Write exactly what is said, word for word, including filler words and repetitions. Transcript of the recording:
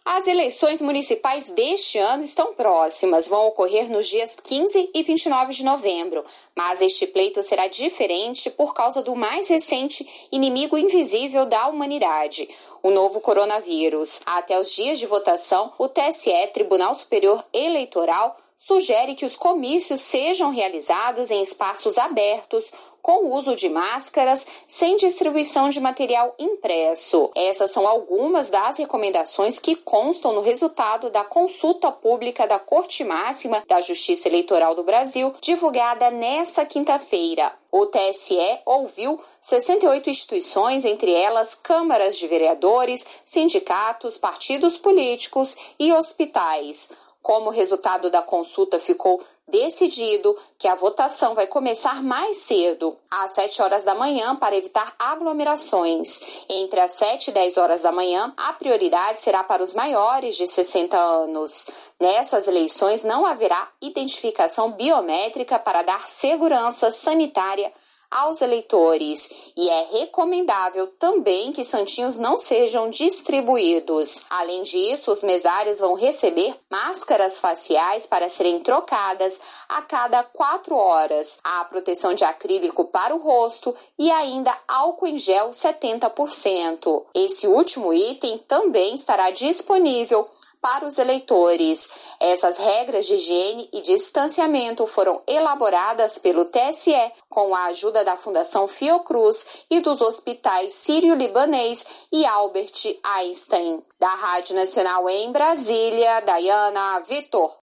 As eleições municipais deste ano estão próximas, vão ocorrer nos dias quinze e vinte e nove de novembro, mas este pleito será diferente por causa do mais recente inimigo invisível da humanidade, o novo coronavírus. Até os dias de votação, o T S E, Tribunal Superior Eleitoral, sugere que os comícios sejam realizados em espaços abertos, com o uso de máscaras, sem distribuição de material impresso. Essas são algumas das recomendações que constam no resultado da consulta pública da Corte Máxima da Justiça Eleitoral do Brasil, divulgada nesta quinta-feira. O T S E ouviu sessenta e oito instituições, entre elas câmaras de vereadores, sindicatos, partidos políticos e hospitais. Como resultado da consulta, ficou decidido que a votação vai começar mais cedo, às sete horas da manhã, para evitar aglomerações. Entre as sete e dez horas da manhã, a prioridade será para os maiores de sessenta anos. Nessas eleições não haverá identificação biométrica para dar segurança sanitária aos eleitores, e é recomendável também que santinhos não sejam distribuídos. Além disso, os mesários vão receber máscaras faciais para serem trocadas a cada quatro horas, a proteção de acrílico para o rosto e ainda álcool em gel setenta por cento. Esse último item também estará disponível para os eleitores. Essas regras de higiene e distanciamento foram elaboradas pelo T S E com a ajuda da Fundação Fiocruz e dos hospitais Sírio-Libanês e Albert Einstein. Da Rádio Nacional em Brasília, Dayana Vitor.